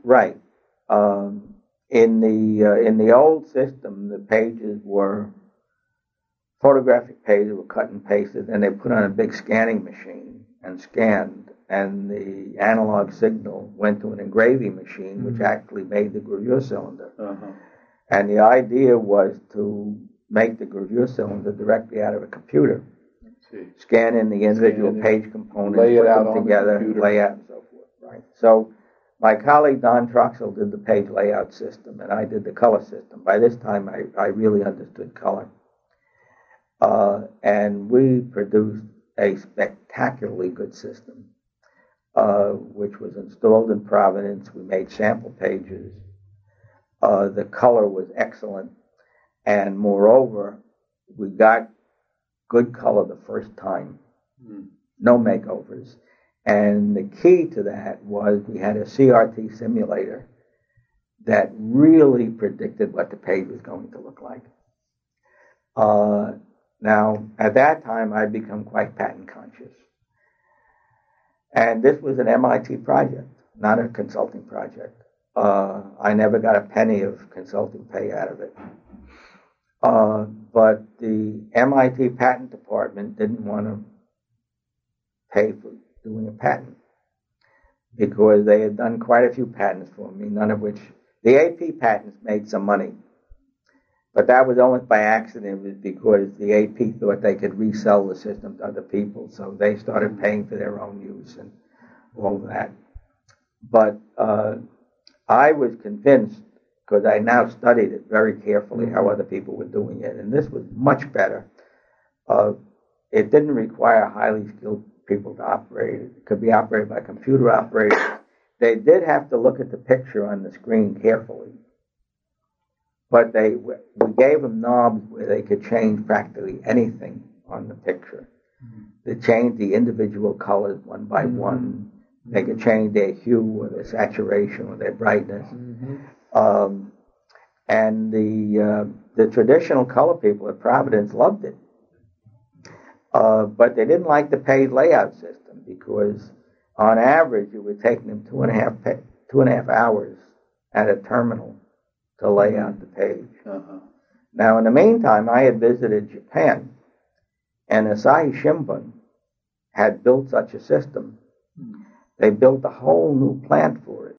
Right. In the old system, the pages were photographic pages were cut and pasted, and they put on a big scanning machine and scanned, and the analog signal went to an engraving machine, which actually made the gravure cylinder. Uh-huh. And the idea was to make the gravure cylinder directly out of a computer. Scan in the individual page components, lay it put out them on together, the lay out and so forth. Right. So my colleague Don Troxell did the page layout system, and I did the color system. By this time, I really understood color. And we produced a spectacularly good system, which was installed in Providence. We made sample pages. The color was excellent. And moreover, we got good color the first time. No makeovers. And the key to that was we had a CRT simulator that really predicted what the page was going to look like. Now, at that time, I'd become quite patent conscious. And this was an MIT project, not a consulting project. I never got a penny of consulting pay out of it. But the MIT patent department didn't want to pay for doing a patent because they had done quite a few patents for me, none of which, the AP patents made some money. But that was almost by accident. It was because the AP thought they could resell the system to other people, so they started paying for their own use and all that. But I was convinced, because I now studied it very carefully, how other people were doing it, and this was much better. It didn't require highly skilled people to operate it. It could be operated by computer operators. They did have to look at the picture on the screen carefully. But we gave them knobs where they could change practically anything on the picture. They changed the individual colors one by one. They could change their hue or their saturation or their brightness. And the traditional color people at Providence loved it. But they didn't like the page layout system because on average it was taking them 2.5 hours at a terminal to lay out the page. Now, in the meantime, I had visited Japan, and Asahi Shimbun had built such a system. They built a whole new plant for it.